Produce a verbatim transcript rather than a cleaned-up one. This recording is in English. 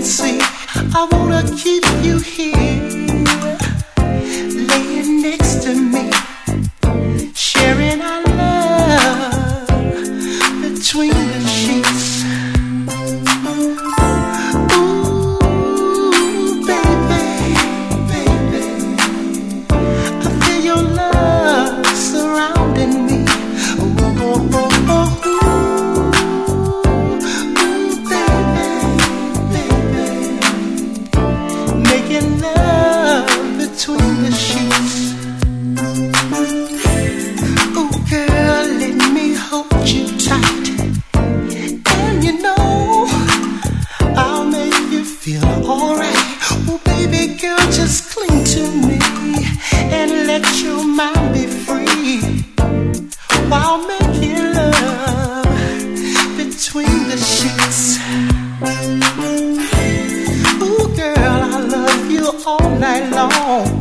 see. I wanna keep you here, laying next to me, sharing our love between the sheets. Ooh, baby, baby, I feel your love surrounding me. Oh, oh, oh, oh. Between the sheets. Oh girl, let me hold you tight. And you know I'll make you feel alright. Oh baby girl, just cling to me and let your mind be free while making love between the sheets. Ooh girl, I love you all night long.